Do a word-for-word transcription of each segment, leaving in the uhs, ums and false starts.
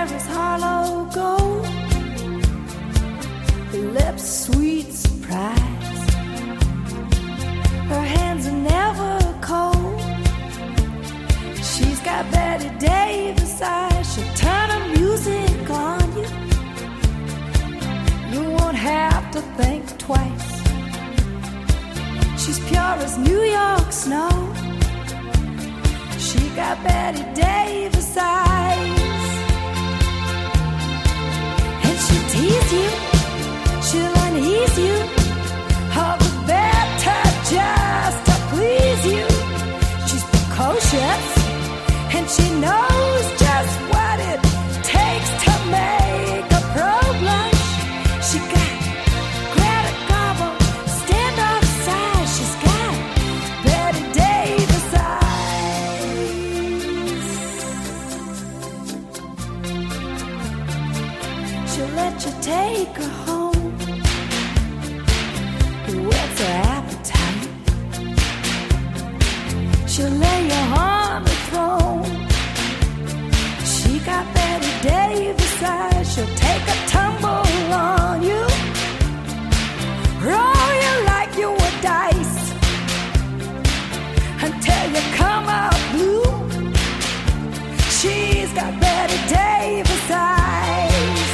hair is hollow gold, her lips sweet surprise, her hands are never cold. She's got Betty Davis eyes, she'll turn her music on you. You won't have to think twice. She's pure as New York snow. She got Betty Davis eyes. And she'll tease you, she'll unease you, all the better just to please you. She's precocious, and she knows just what it takes to make a pro blush. She got Greta Garbo, stand off side. She's got Betty Davis eyes. She'll let you take her home, whets her appetite. She'll lay you on the throne. She got Betty Davis eyes. She'll take a tumble on you, roll you like you were dice, until you come out blue. She's got Betty Davis eyes.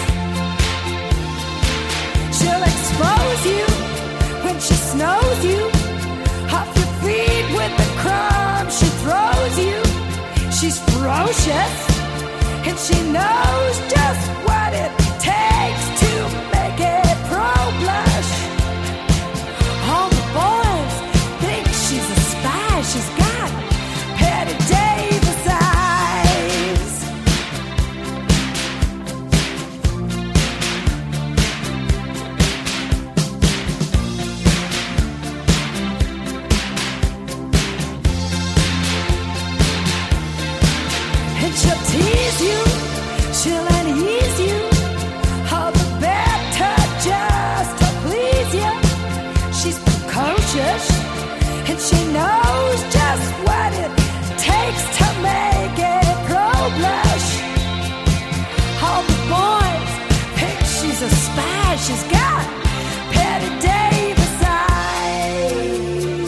She'll expose you when she snows you, off your feet with the crumbs she throws you. She's ferocious, and she knows just what it takes to make a pro blush. All the boys think she's a spy. She's got Betty Davis eyes. And she'll tease you, she'll unease you, all the better just to please you. She's precocious, and she knows just what it takes to make a pro blush. All the boys think she's a spy. She's got Betty Davis eyes.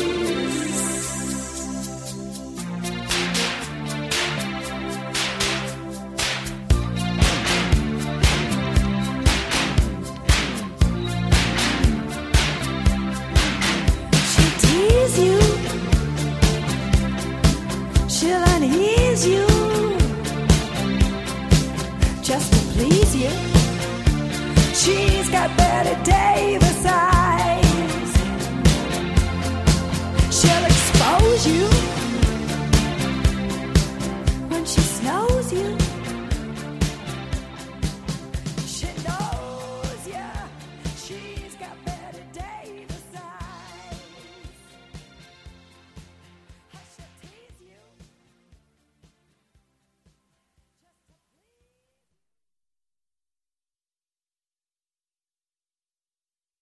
She'll tease you, she'll unease you, just to please you. She's got Betty Davis